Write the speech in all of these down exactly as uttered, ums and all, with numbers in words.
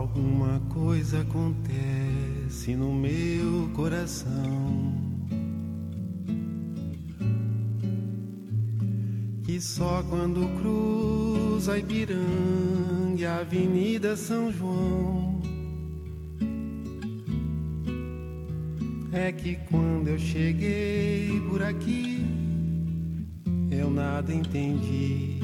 Alguma coisa acontece no meu coração que só quando cruza a Ipiranga e a Avenida São João é que quando eu cheguei por aqui eu nada entendi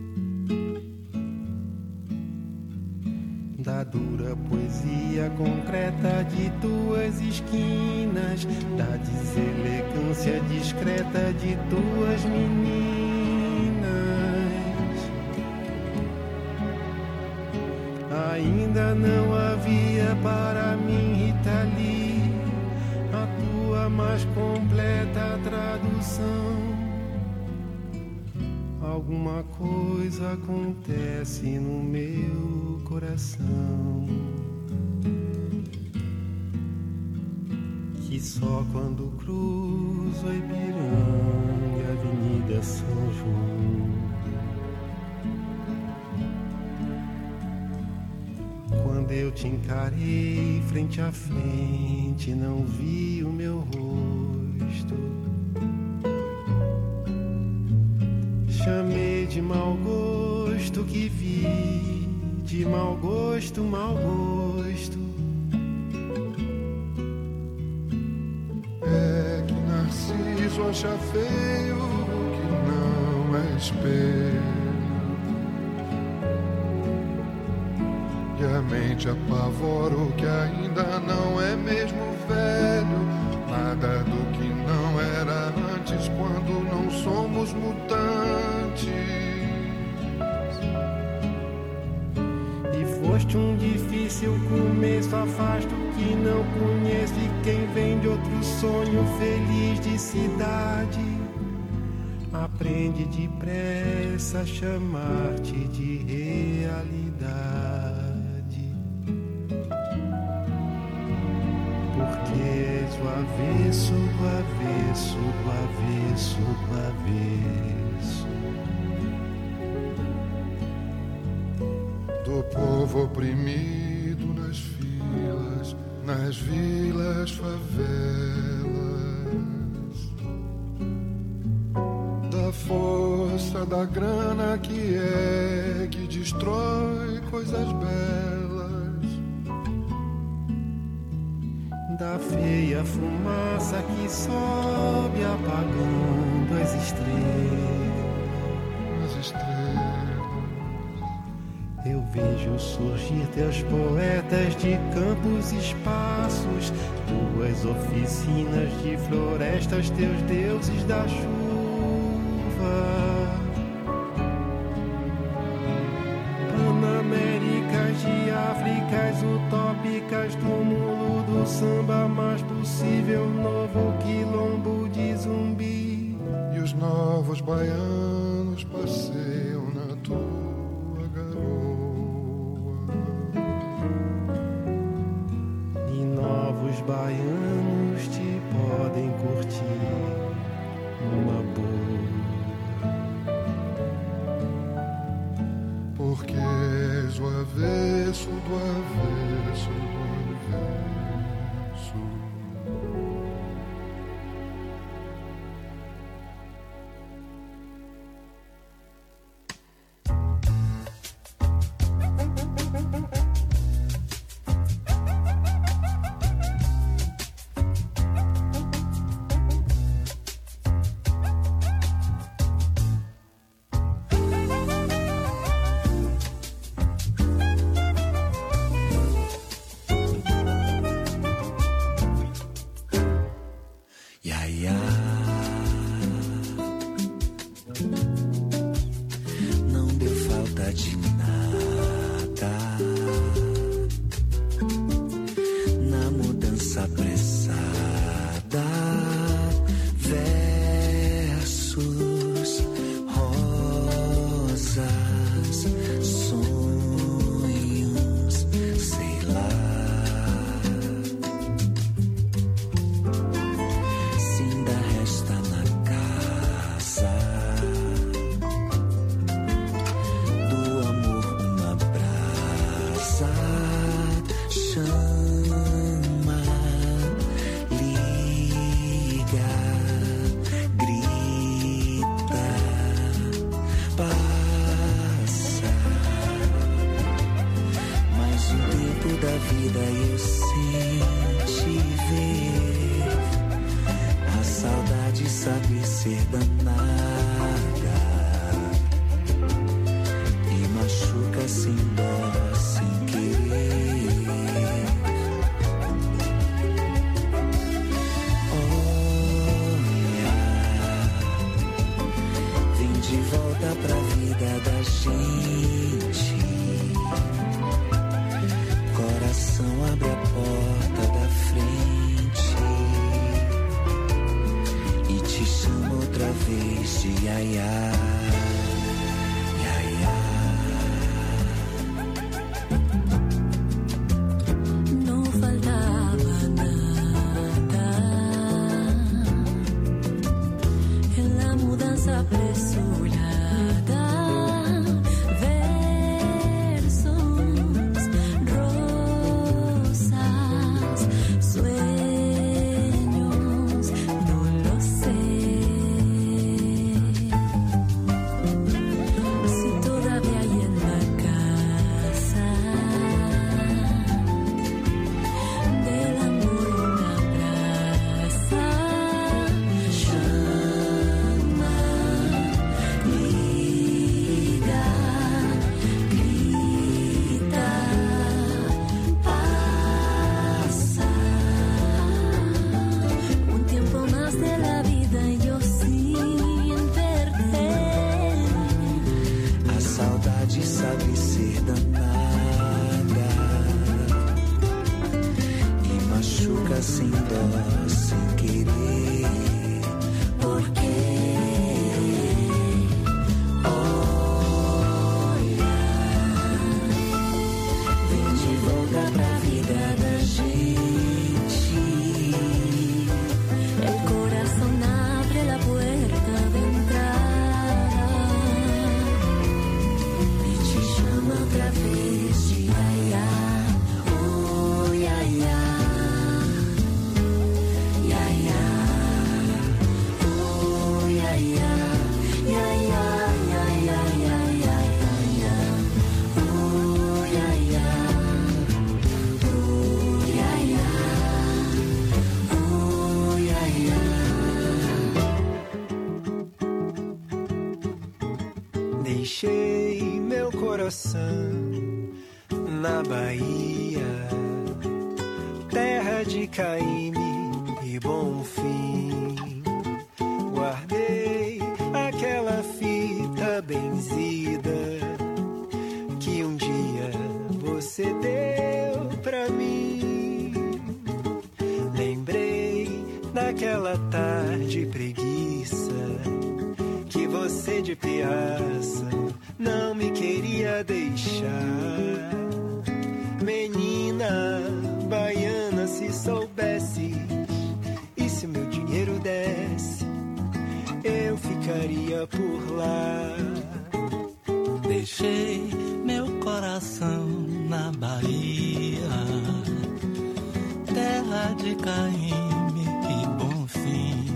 da dura poesia concreta de tuas esquinas, da deselegância discreta de tuas meninas. Ainda não havia para mim, Rita Lee, a tua mais completa tradução. Alguma coisa acontece no meu coração que só quando cruzo a Ipiranga e a Avenida São João, quando eu te encarei frente a frente, não vi o meu rosto. Chamei de mau gosto que vi, de mau gosto, mau gosto. É que Narciso acha feio o que não é espelho, e a mente apavora o que ainda não é mesmo velho. Nada do que não era antes quando não somos mutantes. E foste um difícil começo, afasto o que não conheço, e quem vem de outro sonho feliz de cidade aprende depressa a chamar-te de realidade. Porque és o avesso do avesso do avesso do avesso do povo oprimido nas filas, nas vilas, favelas, da força da grana que é que destrói coisas belas, da feia fumaça que sobe apagando as estrelas. as estrelas. Eu vejo surgir teus poetas de campos e espaços, tuas oficinas de florestas, teus deuses da chuva. Panaméricas de Áfricas utópicas, túmulo do samba mais possível, novo quilombo de Zumbi. E os novos baianos passeiam na tua garoa. E novos baianos te podem curtir numa boa. Porque és o avesso do avesso do avesso. Do amor danada e machuca sem dó, sem querer. Olha, vem de volta pra vida da gente. Coração, abre a porta da frente e te chama outra vez de Yaya, Yaya. Não faltava nada en la mudanza apresurada. Sem dó, sem querer, porque olha, vem de volta pra vida da gente. El corazón abre la puerta de entrada y te chama outra vez de Yaya, oh Yaya. Deixei meu coração na Bahia, terra de Caíme e Bonfim. Guardei aquela fita benzida que um dia você deu pra mim. Lembrei daquela tarde preguiça que você de pirraça não me queria deixar. Menina baiana, se soubesse, e se meu dinheiro desse, eu ficaria por lá. Deixei meu coração na Bahia, terra de Caíme e Bonfim.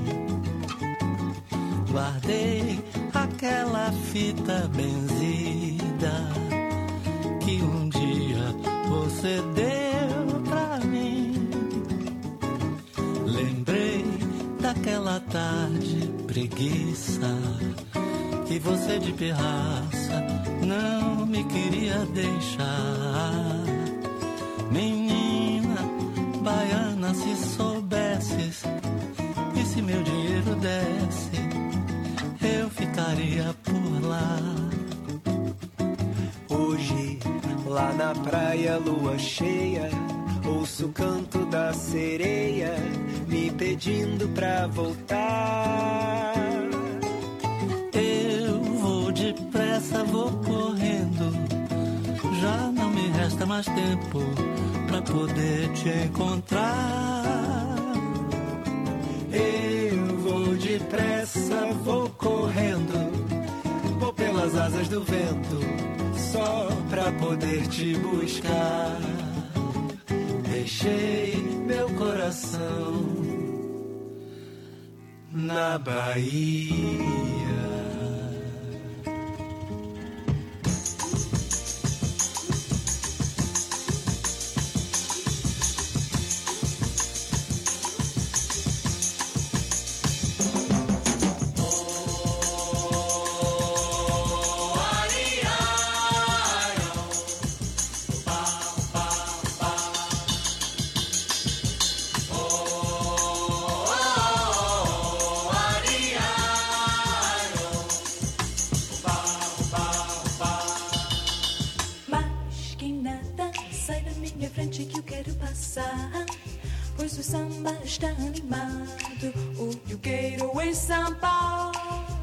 Guardei aquela fita benzida que um dia você deu pra mim. Lembrei daquela tarde preguiça que você de pirraça não me queria deixar. Menina baiana, se soubesses, e se meu dinheiro desse, eu ficaria por lá. Hoje, lá na praia, lua cheia, ouço o canto da sereia me pedindo pra voltar. Eu vou depressa, vou correndo, já não me resta mais tempo pra poder te encontrar. Eu vou depressa, vou correndo, vou pelas asas do vento, só pra poder te buscar. Deixei meu coração na Bahia. Oh está animado, o Yuqueiro em samba.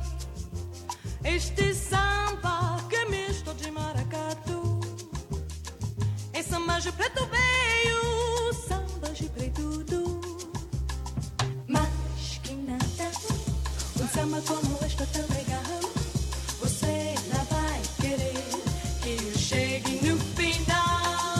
Este samba que é misto de maracatu. Em samba de preto veio, samba de preto do. Mas que nada, um samba como este tão legal. Você não vai querer que eu chegue no final.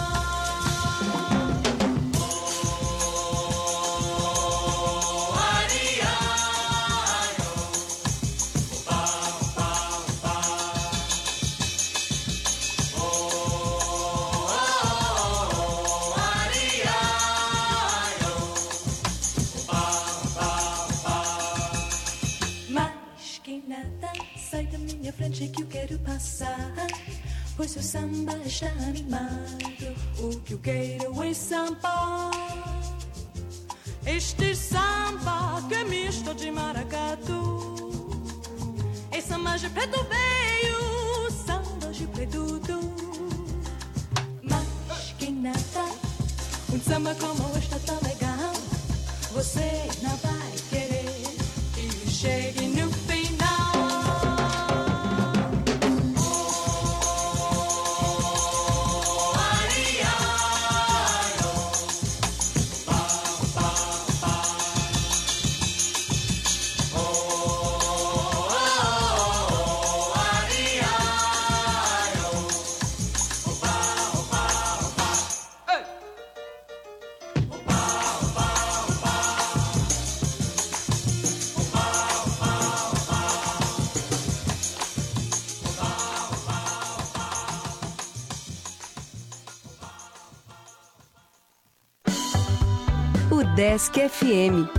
Frente que eu quero passar, pois o samba está animado, o que eu quero é samba. Este samba que é misto de maracatu, é samba de preto veio, samba de preto do. Mas que nada, um samba como este tão legal, você não vai querer que eu chegue no final. Desk F M.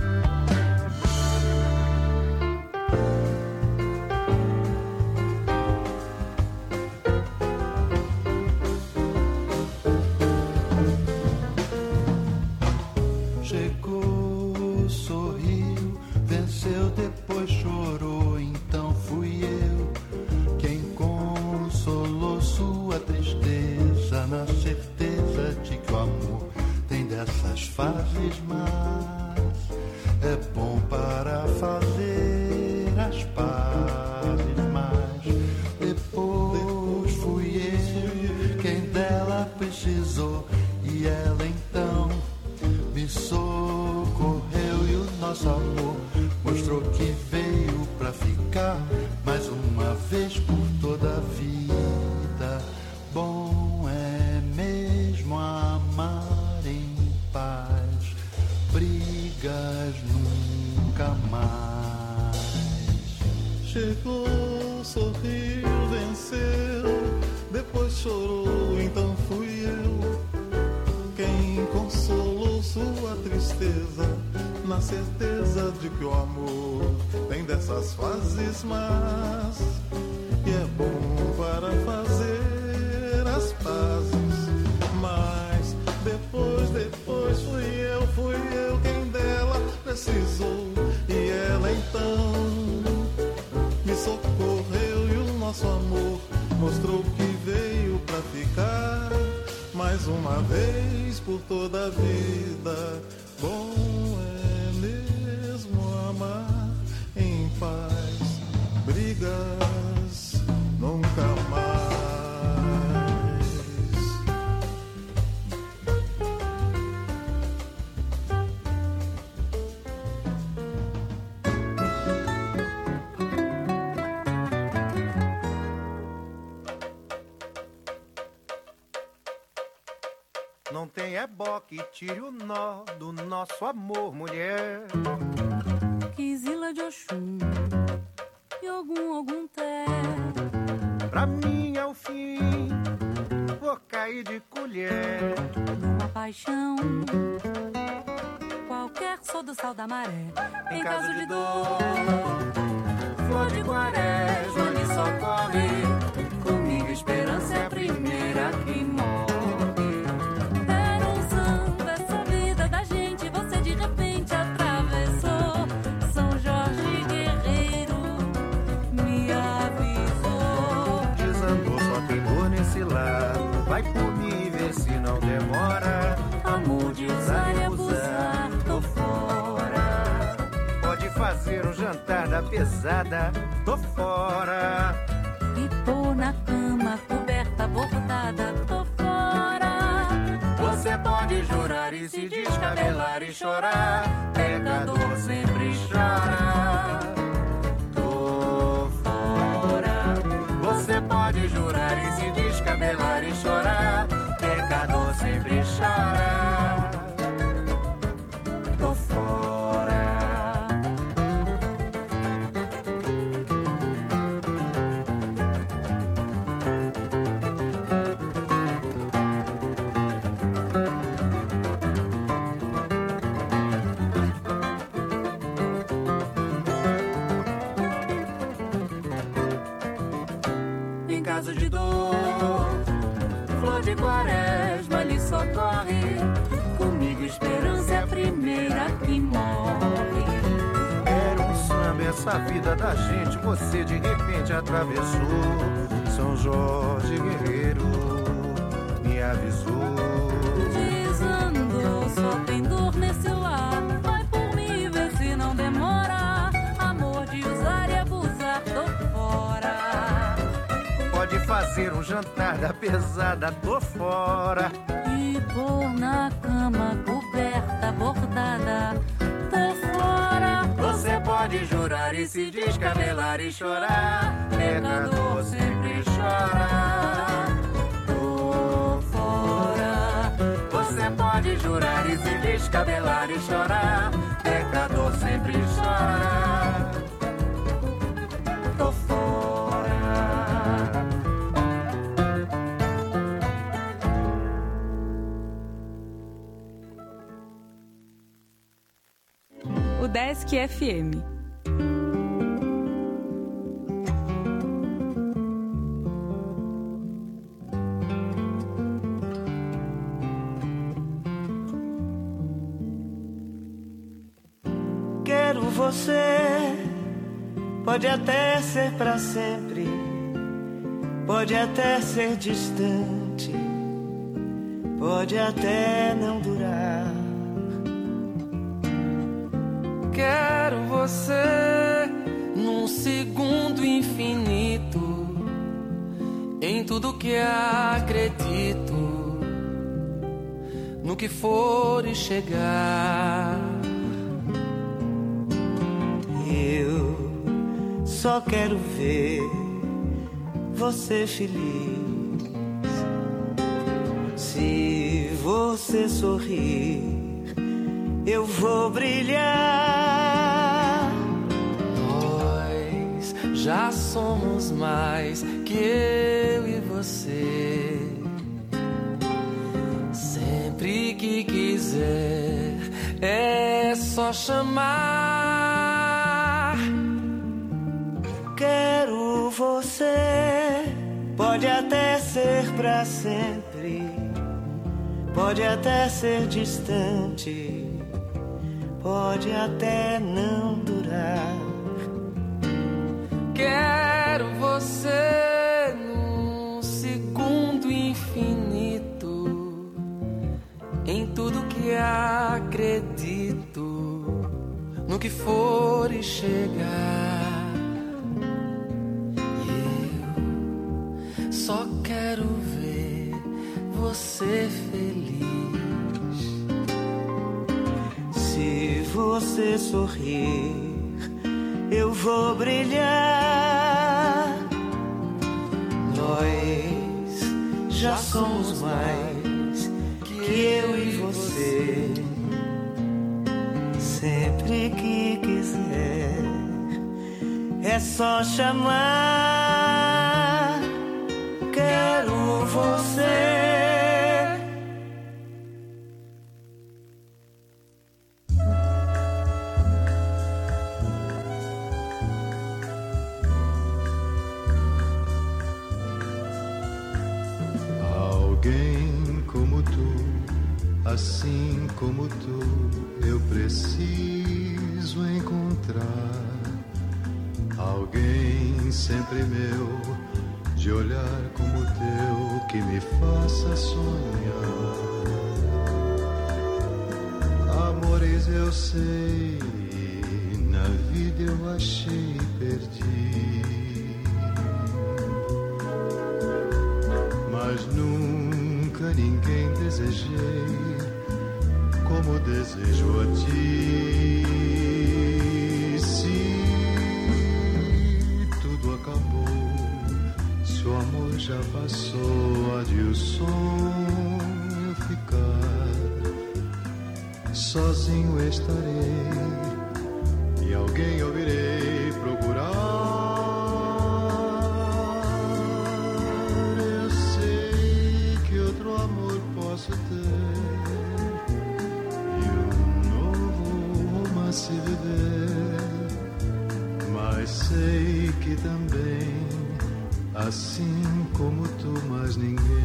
Chegou, sorriu, venceu, depois chorou, então fui eu quem consolou sua tristeza, na certeza de que o amor tem dessas fases, mas é bom para fazer as pazes. Mas depois fui eu quem dela precisou, e ela então me socorreu, e o nosso amor mostrou que veio pra ficar mais uma vez por toda a vida. Bom é mesmo amar em paz, brigas nunca mais. Chegou, sorriu, venceu, depois chorou, então fui eu quem consolou sua tristeza, na certeza de que o amor tem dessas fases, mas e é bom para fazer as pazes. Mas depois, depois fui eu, fui eu quem dela precisou, e ela então me socorreu, e o nosso amor mostrou que veio pra ficar mais uma vez por toda a vida. Bom é mesmo amar em paz, brigas nunca mais. Não tem ebó que tire o nó do nosso amor, mulher. Quisila de Oxum e algum, algum té. Pra mim é o fim, vou cair de colher. Numa paixão, qualquer sou do sal da maré. Em, em caso, caso de dor, flor de quaresma me socorre. Comigo esperança é a primeira que morre. Vai por mim, vê se não demora. Amor de usar e abusar, tô fora. jantada pesada, tô fora. E pôr na cama coberta bordada, tô fora. Você pode jurar e se descabelar e chorar, pecador sempre chora. Tô fora. Você pode jurar e se descabelar e chorar, pecador sempre chora. Tô fora. Em caso de dor, flor de quaresma lhe socorre. Comigo esperança é a primeira que morre. Era um samba essa vida da gente, você de repente atravessou. São Jorge Guerreiro me avisou. Desandou, só tem dor nesse lar. Vai por mim, vê se não demora. Amor de usar e abusar, tô fora. Pode fazer um jantar da pesada, tô fora. E pôr na cama coberta bordada, tô fora. Você pode jurar e se descabelar e chorar, pecador sempre chora. Tô fora. Você pode jurar e se descabelar e chorar, pecador sempre chora. Tô fora. O Desk F M. Quero você, pode até ser pra sempre, pode até ser distante, pode até não durar. Quero você num segundo infinito, em tudo que acredito, no que for e chegar. Eu só quero ver você feliz. Se você sorrir, eu vou brilhar. Nós já somos mais que eu e você. Sempre que quiser é só chamar. Quero você, pode até ser pra sempre, pode até ser distante, pode até não durar. Quero você num segundo infinito, em tudo que acredito, no que for e chegar. E eu só quero ver você feliz. Se você sorrir, eu vou brilhar. Nós já somos mais que eu e você. Sempre que quiser é só chamar. Quero você. Alguém como tu, assim como tu, eu preciso encontrar. Alguém sempre meu, de olhar como o teu, que me faça sonhar. Amores eu sei, minha vida eu achei e perdi. Mas nunca ninguém desejei como desejo a ti. Se tudo acabou, se o amor já passou, há de o sonho ficar. Sozinho estarei e alguém eu irei procurar. Eu sei que outro amor posso ter e um novo romance viver, mas sei que também, assim como tu, mais ninguém.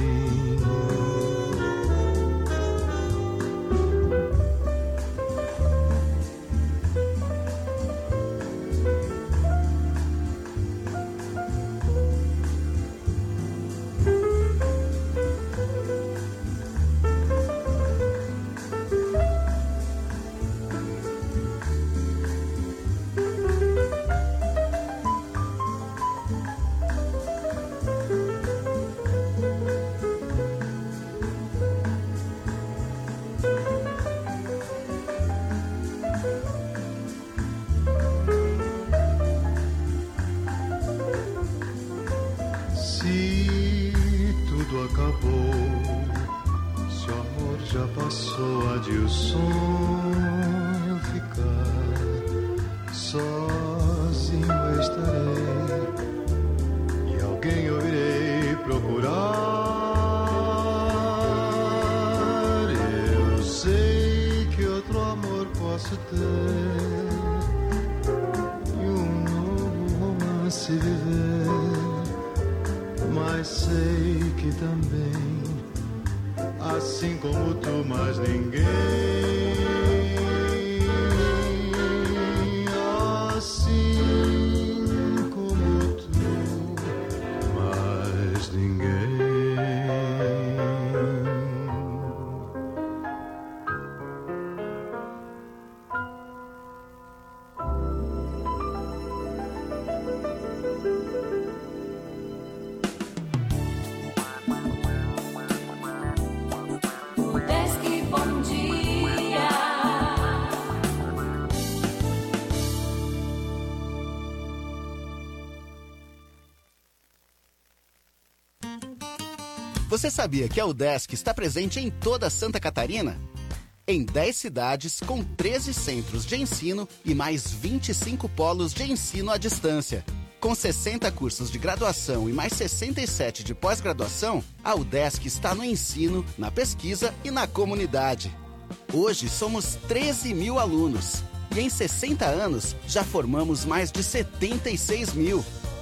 Você sabia que a UDESC está presente em toda Santa Catarina? Em dez cidades, com treze centros de ensino e mais vinte e cinco polos de ensino à distância. Com sessenta cursos de graduação e mais sessenta e sete de pós-graduação, a UDESC está no ensino, na pesquisa e na comunidade. Hoje somos treze mil alunos e em sessenta anos já formamos mais de setenta e seis mil.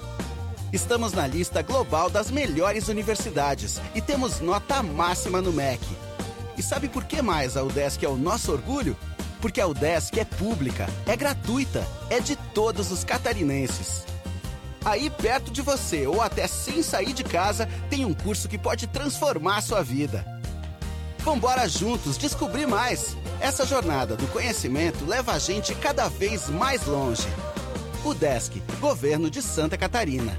Estamos na lista global das melhores universidades e temos nota máxima no M E C. E sabe por que mais a UDESC é o nosso orgulho? Porque a UDESC é pública, é gratuita, é de todos os catarinenses. Aí perto de você ou até sem sair de casa, tem um curso que pode transformar a sua vida. Vambora juntos descobrir mais. Essa jornada do conhecimento leva a gente cada vez mais longe. UDESC, Governo de Santa Catarina.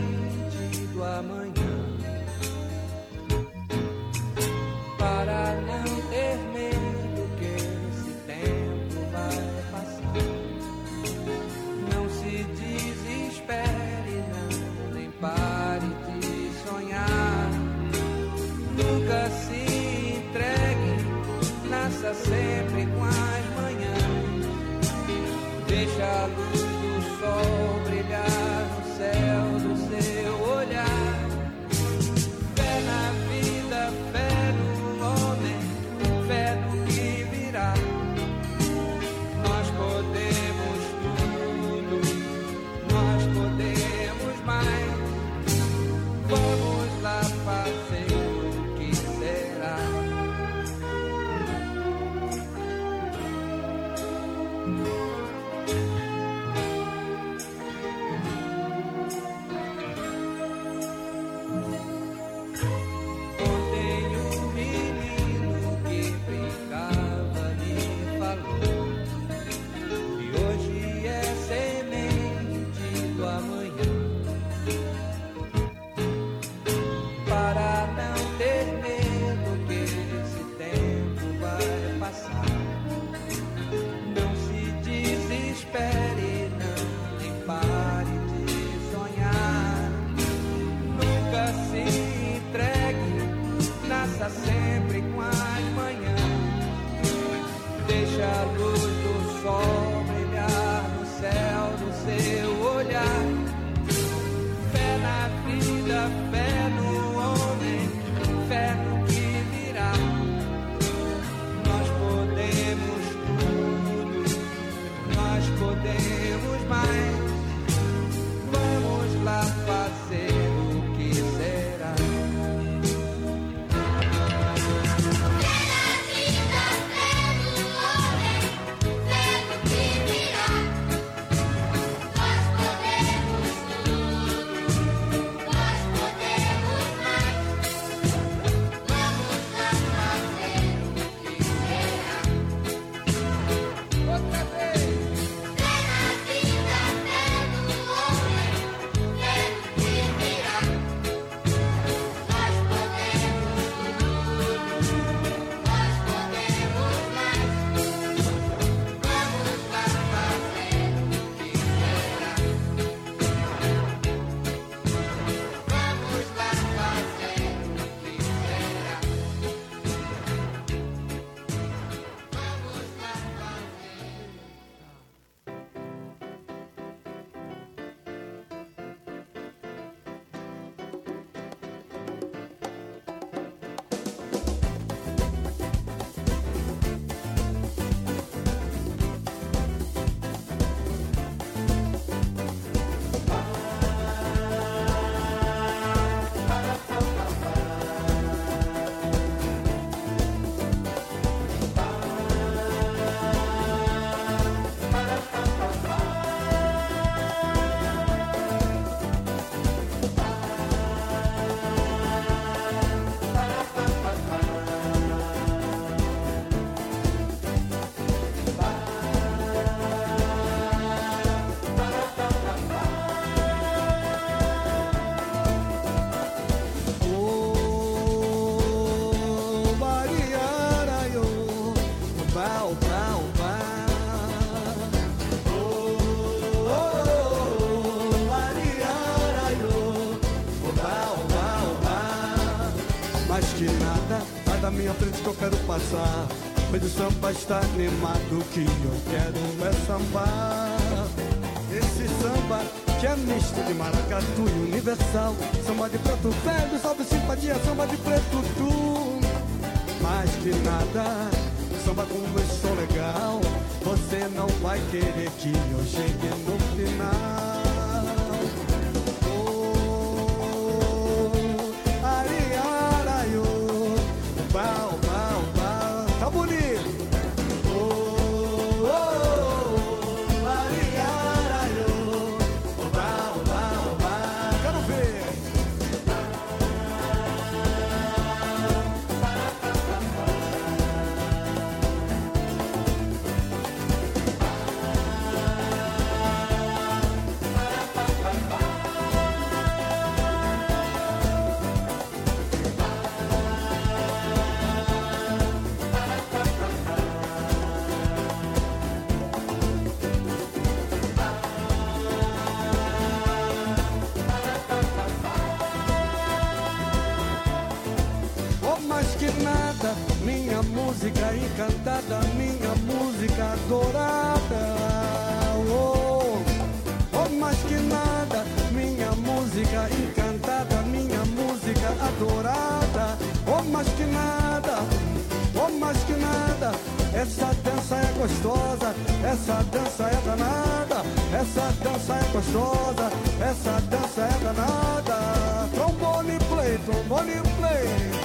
Para Deixa a luz do sol brilhar no céu do seu olhar. Fé na vida, fé no homem, fé no que virá. Nós podemos tudo, nós podemos mais. Vamos lá fazer o que será. Mas o samba está animado, que eu quero é sambar. Esse samba que é misto de maracatu e universal. Samba de preto velho, salve simpatia, samba de preto tu. Mais que nada, samba com esse som legal. Você não vai querer que eu chegue no final. Oh, ariaraio, pau, pau, pau, tá bonito. Música encantada, minha música adorada. Oh, oh, mais que nada, minha música encantada, minha música adorada. Oh, mais que nada, oh, mais que nada. Essa dança é gostosa, essa dança é danada. Essa dança é gostosa, essa dança é danada. Trombone play, trombone play.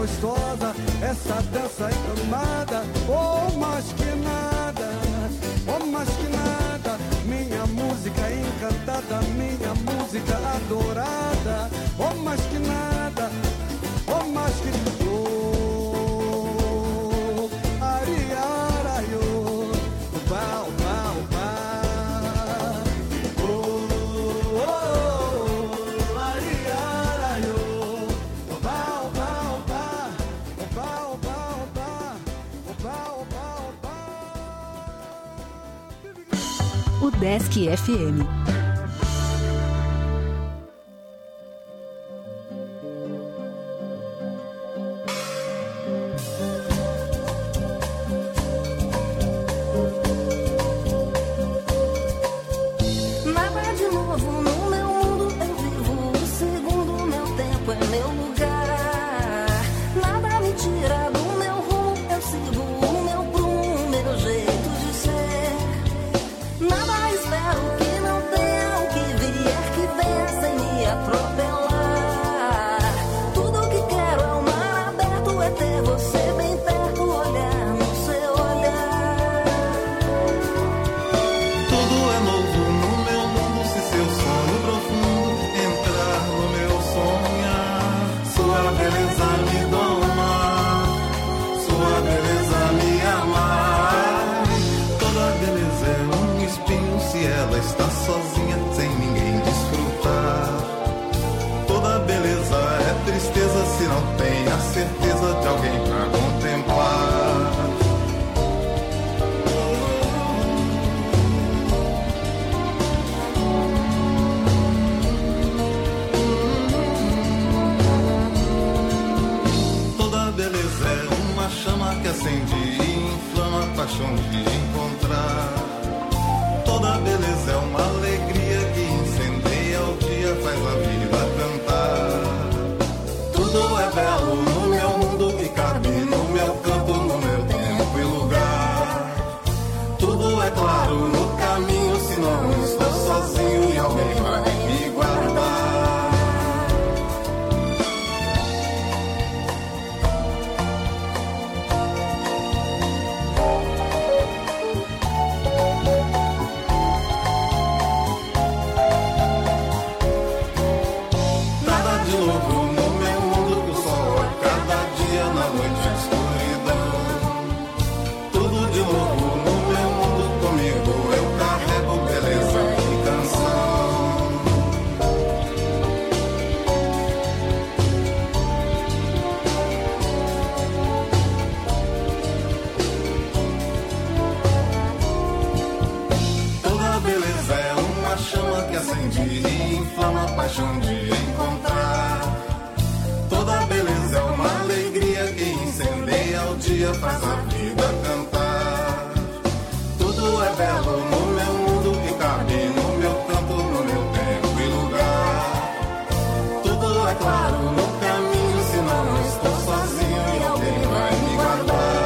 gostosa, essa dança encantada, oh, mais que nada, oh, mais que nada, minha música encantada, minha música adorada, oh, mais que nada, oh, mais que nada. O Desk F M. Nada de novo no meu mundo, eu vivo o segundo, meu tempo é meu lugar. Nada me tira do meu rumo, eu sigo o meu prumo, meu jeito de ser. Nada espero que não tenha, o que vier que venha sem me atropelar. Tudo que quero é o mar aberto, é ter você bem perto, olhar no seu olhar. Tudo é novo no meu mundo, se seu sonho profundo entrar no meu sonhar. Sua beleza me domar, sua beleza me amar. Toda beleza é um espinho se ela está sozinha sem ninguém desfrutar. Toda beleza é tristeza se não tem a certeza de alguém pra contemplar. Toda beleza é uma chama que acende e inflama a paixão de encontrar. Toda beleza é uma alegria que incendeia o dia, faz a vida cantar. Tudo é belo no meu mundo que cabe no meu campo, no meu tempo e lugar. Tudo é claro no caminho, se não estou sozinho e alguém vai me guardar. Nada de novo no meu mundo, que o sol a cada dia na noite a escuridão. Tudo de novo no meu mundo, comigo eu carrego beleza e canção. Toda beleza é uma chama que acende e inflama a paixão de encontrar. Toda beleza é uma alegria que incendeia o dia, faz a vida cantar. Tudo é belo no meu mundo que cabe no meu campo, no meu tempo e lugar. Tudo é claro no caminho, se não estou sozinho e alguém vai me guardar.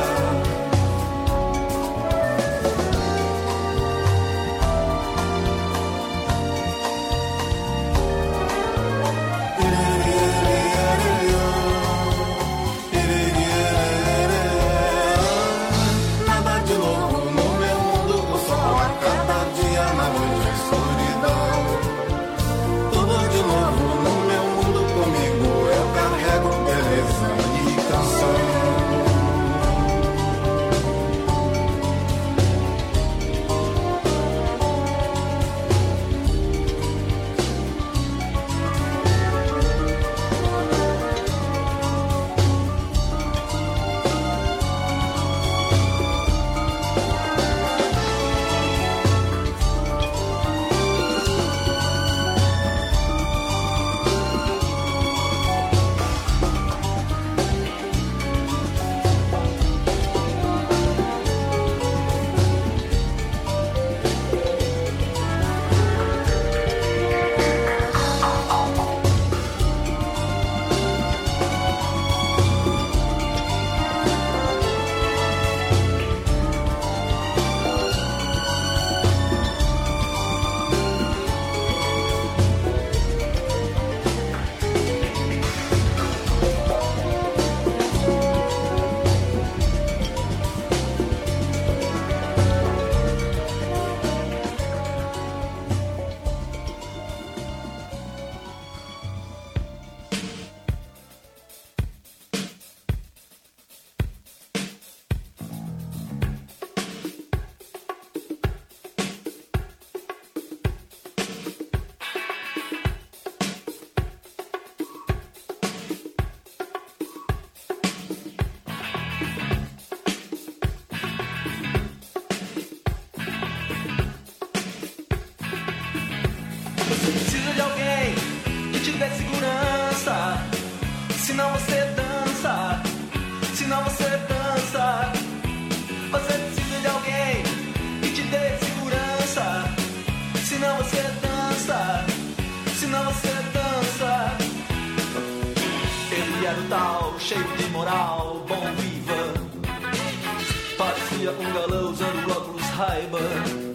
senão você dança. Você precisa de alguém que te dê segurança, senão você dança, senão você dança. Ele era o tal, cheio de moral, bom viva. Parecia um galã usando óculos Ray-Ban.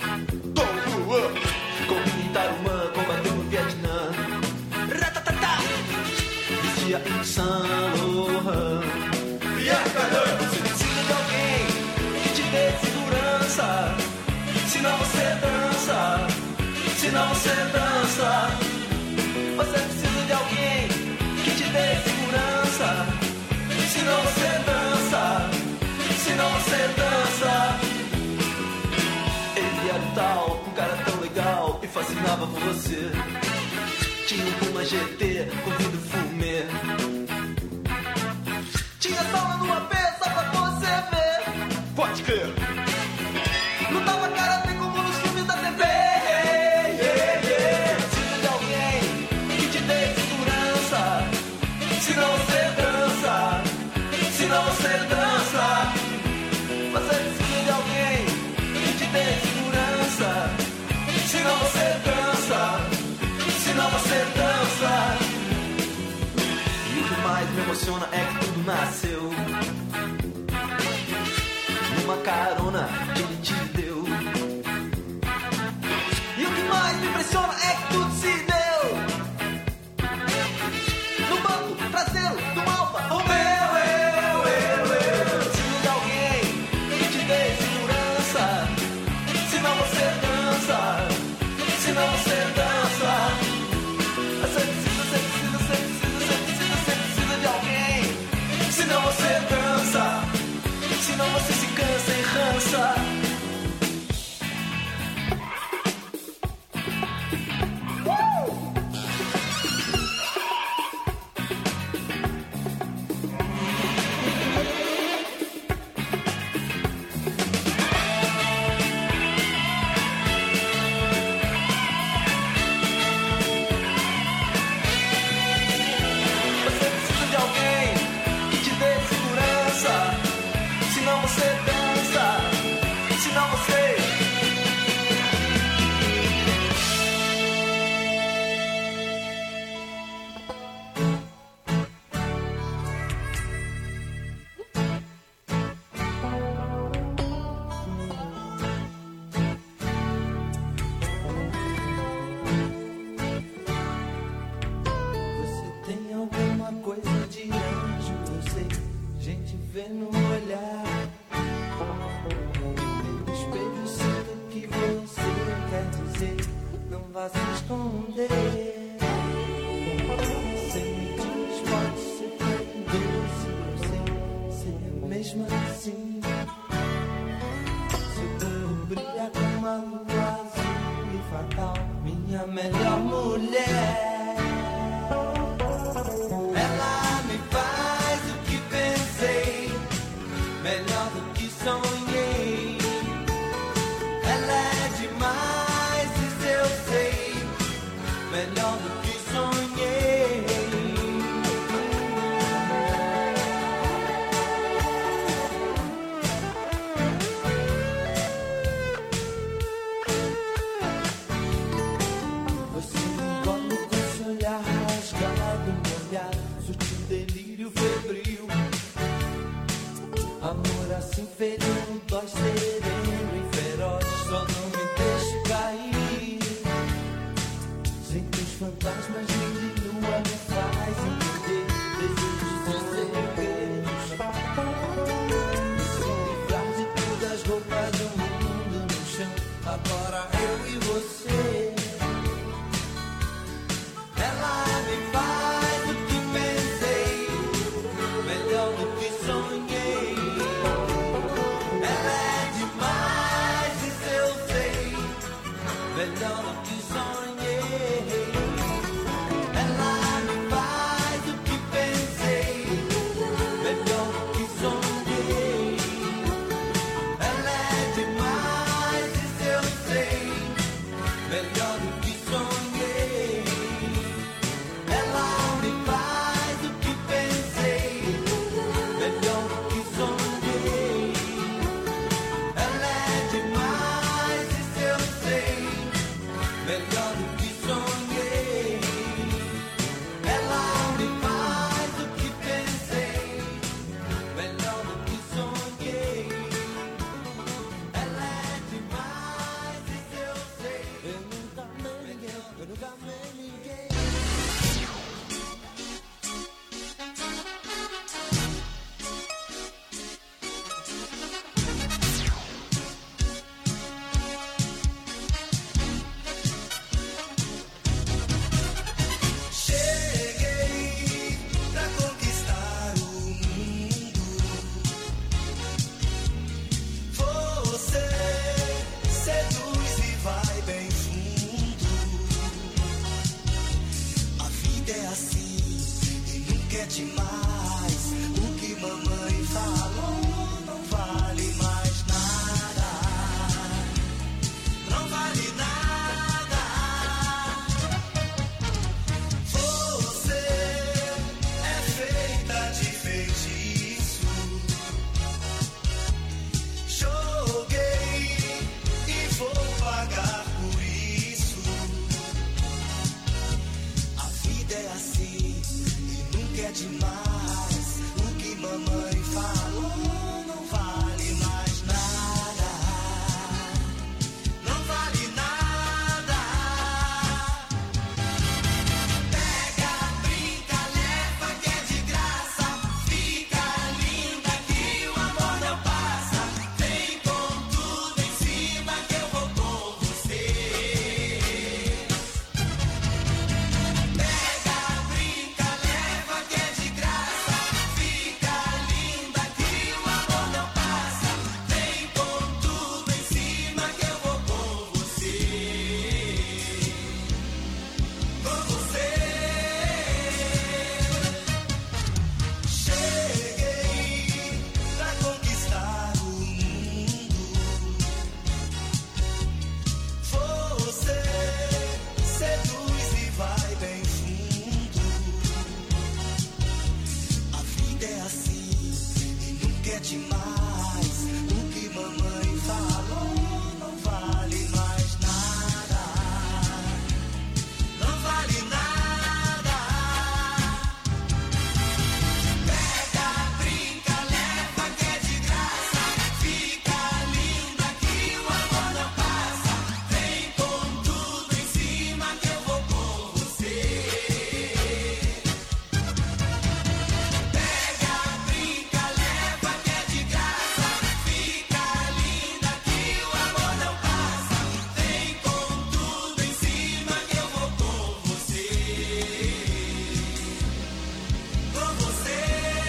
Com militar humano, combateu no Vietnã. Ratatata! Vestia em Saint Laurent. Você precisa de alguém que te dê segurança, senão você dança, senão você dança. Você precisa de alguém que te dê segurança, senão você dança, senão você dança. Ele era o tal, um cara tão legal e fascinava por você. Tinha um Puma G T com vidro fumê. Tinha sala no A P só pra você ver. Pode crer. Lutava karatê como nos filmes da T V. Yeah, yeah, yeah. Precisa de alguém que te dê segurança, senão você dança, senão você dança. Você precisa de alguém que te dê segurança, senão você dança, senão você dança. E o que mais me emociona é que tudo nasceu numa carona que ele te deu. E o que mais me impressiona é que tudo se deu no banco traseiro do Alfa Romeo. Eu, eu, eu preciso de alguém que te dê segurança, senão você dança, senão você dança. Você precisa, você precisa, você precisa, você precisa, você precisa de alguém, senão você dança, senão você se cansa e rança. Melhor do que sonhei. Ela é demais. demais. O que mamãe falou não vale mais nada. Não vale nada. Pega, brinca, leva que é de graça. Fica linda que o amor não passa. Vem com tudo em cima que eu vou com você. Pega, brinca, leva que é de graça. Fica linda que o amor não passa. Vem com tudo em cima que eu vou com você. Com você.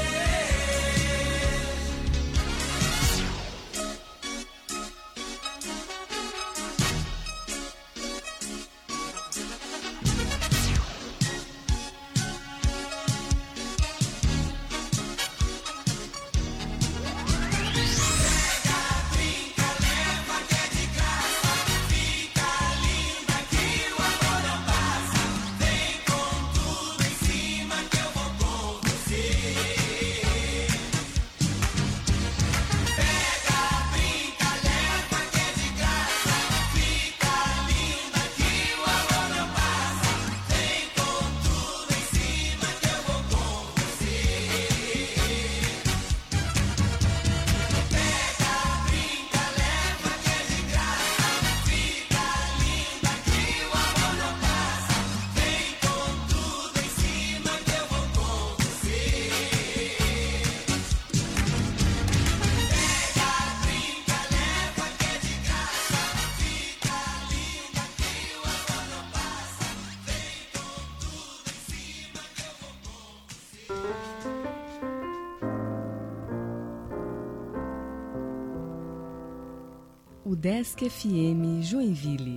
O Desk F M Joinville.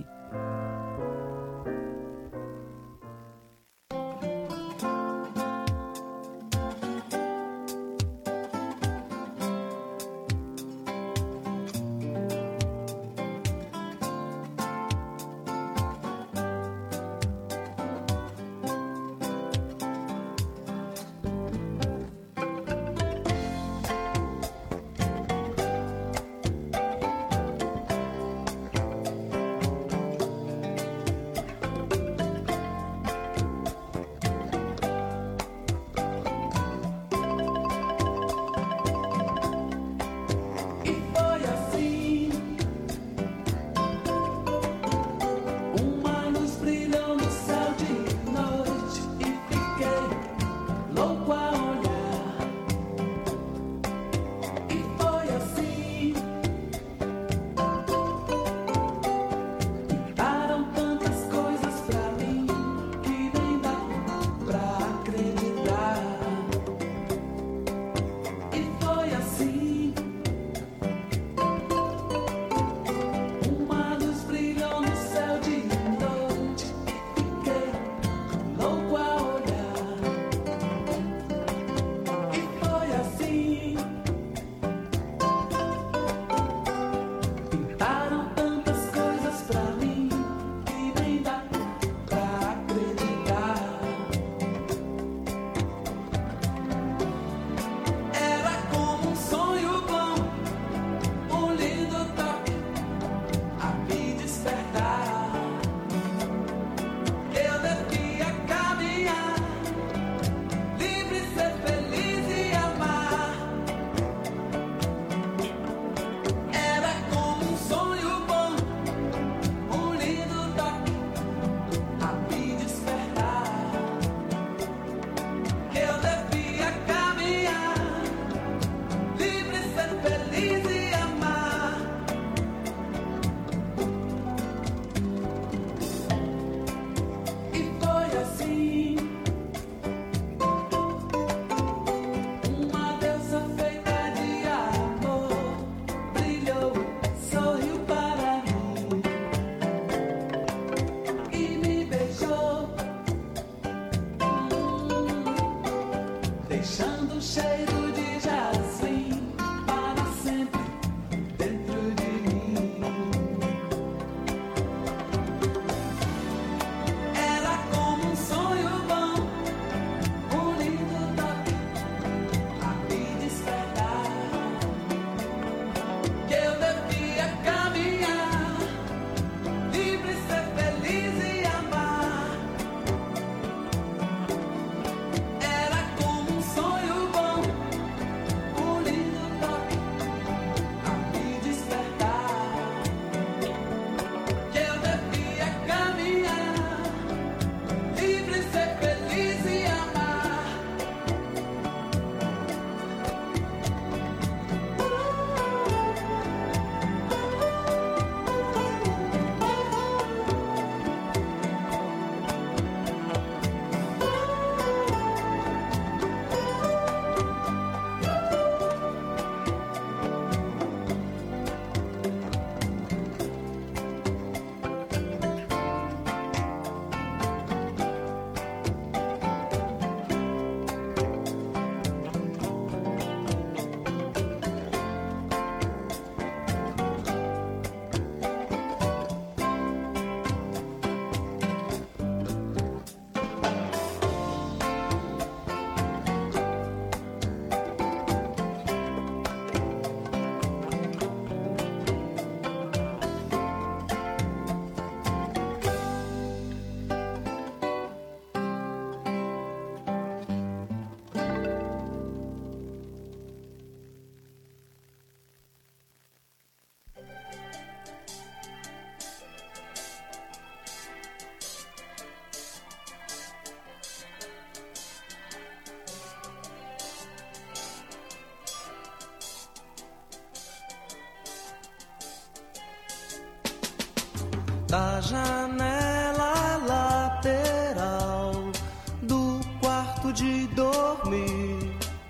da janela lateral do quarto de dormir.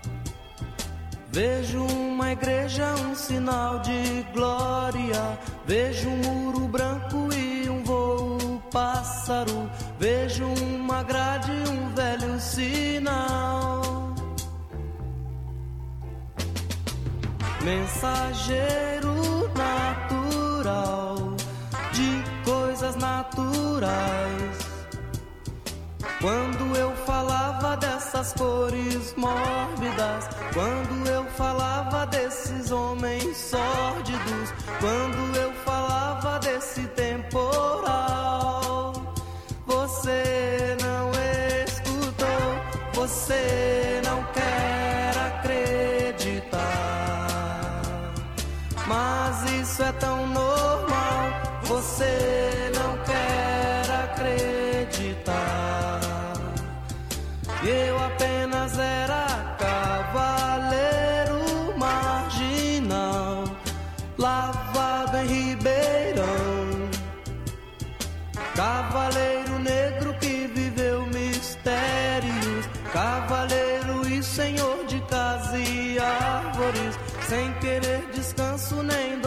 Vejo uma igreja, um sinal de glória. Vejo um muro branco e um voo pássaro. Vejo uma grade, um velho sinal. Mensageiro natural de coisas naturais. Quando eu falava dessas cores mórbidas, quando eu falava desses homens sórdidos, quando eu falava desse temporal, você não escutou, você não quer acreditar. Mas isso é tão normal, você não quer acreditar. Eu apenas era cavaleiro marginal, lavado em Ribeirão. Cavaleiro negro que viveu mistérios, cavaleiro e senhor de casa e árvores, sem querer descanso nem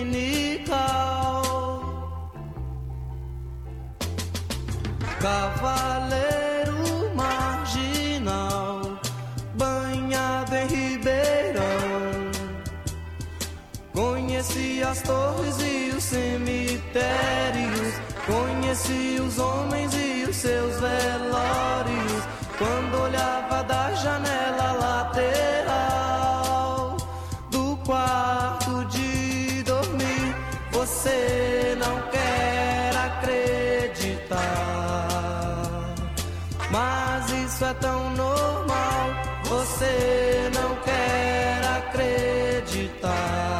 dominical. Cavaleiro marginal, banhado em Ribeirão. Conheci as torres e os cemitérios, conheci os homens e os seus velórios. Quando olhava da janela lateral do quarto de dormir, você não quer acreditar. Mas isso é tão normal, você não quer acreditar.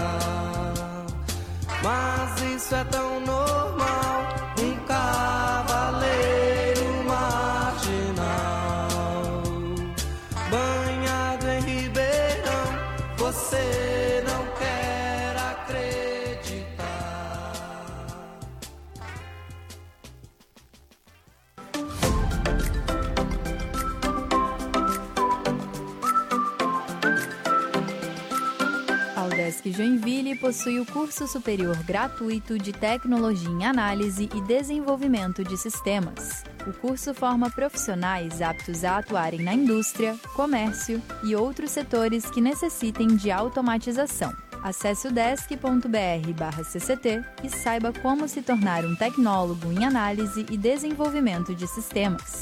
Mas isso é tão normal, um cavaleiro marginal, banhado em Ribeirão, você não quer acreditar. A UDESC Joinville possui o curso superior gratuito de Tecnologia em Análise e Desenvolvimento de Sistemas. O curso forma profissionais aptos a atuarem na indústria, comércio e outros setores que necessitem de automatização. Acesse udesc ponto br barra C C T e saiba como se tornar um tecnólogo em análise e desenvolvimento de sistemas.